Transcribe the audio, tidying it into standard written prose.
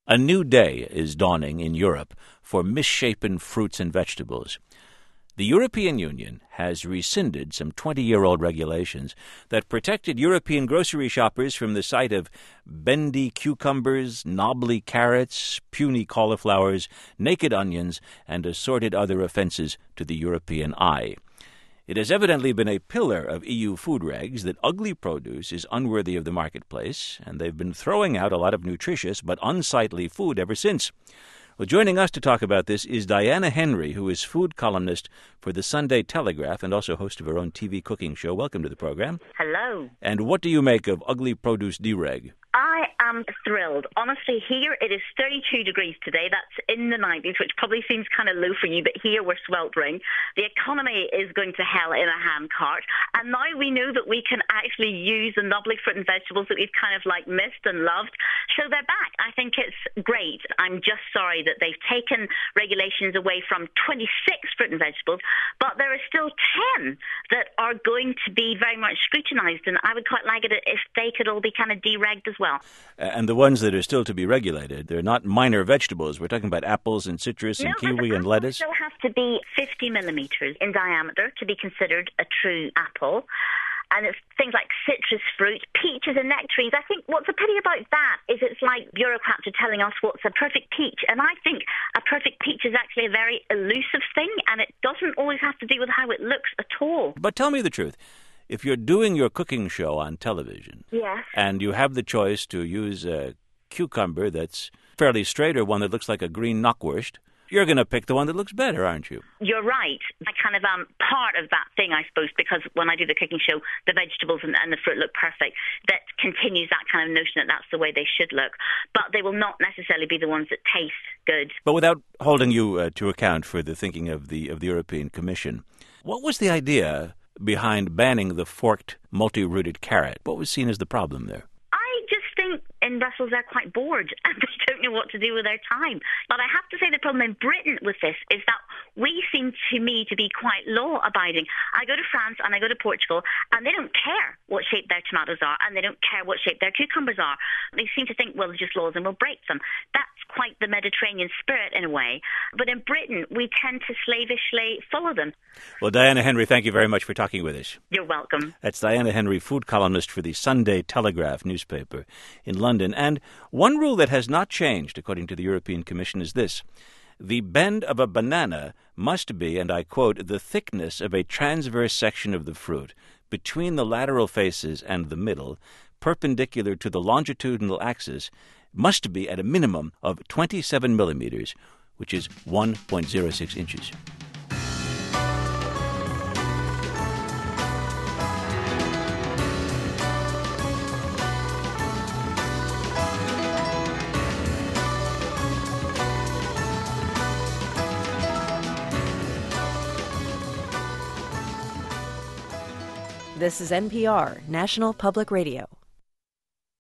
A new day is dawning in Europe for misshapen fruits and vegetables. The European Union has rescinded some 20-year-old regulations that protected European grocery shoppers from the sight of bendy cucumbers, knobbly carrots, puny cauliflowers, naked onions, and assorted other offenses to the European eye. It has evidently been a pillar of EU food regs that ugly produce is unworthy of the marketplace, and they've been throwing out a lot of nutritious but unsightly food ever since. Well, joining us to talk about this is Diana Henry, who is food columnist for the Sunday Telegraph and also host of her own TV cooking show. Welcome to the program. Hello. And what do you make of ugly produce dereg? I am thrilled. Honestly, here it is 32 degrees today. That's in the 90s, which probably seems kind of low for you, but here we're sweltering. The economy is going to hell in a handcart. And now we know that we can actually use the knobbly fruit and vegetables that we've kind of missed and loved. So they're back. I think it's great. I'm just sorry that they've taken regulations away from 26 fruit and vegetables, but there are still 10 that are going to be very much scrutinized. And I would quite like it if they could all be kind of deregged as well. And the ones that are still to be regulated, they're not minor vegetables. We're talking about apples and citrus and kiwi and lettuce. Still have to be 50 millimeters in diameter to be considered a true apple. And it's things like citrus fruit, peaches and nectarines. I think what's a pity about that is it's like bureaucrats are telling us what's a perfect peach. And I think a perfect peach is actually a very elusive thing, and it doesn't always have to do with how it looks at all. But tell me the truth. If you're doing your cooking show on television, yes, and you have the choice to use a cucumber that's fairly straight or one that looks like a green knockwurst, you're going to pick the one that looks better, aren't you? You're right. I kind of am part of that thing, I suppose, because when I do the cooking show, the vegetables and the fruit look perfect. That continues that kind of notion that that's the way they should look. But they will not necessarily be the ones that taste good. But without holding you to account for the thinking of the European Commission, what was the idea behind banning the forked, multi-rooted carrot? What was seen as the problem there? I just think in Brussels they're quite bored and they don't know what to do with their time. But I have to say the problem in Britain with this is that we seem to me to be quite law-abiding. I go to France and I go to Portugal and they don't care what shape their tomatoes are and they don't care what shape their cucumbers are. They seem to think, well, they're just laws and we'll break them. That's quite the Mediterranean spirit in a way. But in Britain, we tend to slavishly follow them. Well, Diana Henry, thank you very much for talking with us. You're welcome. That's Diana Henry, food columnist for the Sunday Telegraph newspaper in London. And one rule that has not changed, according to the European Commission, is this. The bend of a banana must be, and I quote, the thickness of a transverse section of the fruit between the lateral faces and the middle, perpendicular to the longitudinal axis, must be at a minimum of 27 millimeters, which is 1.06 inches. This is NPR, National Public Radio.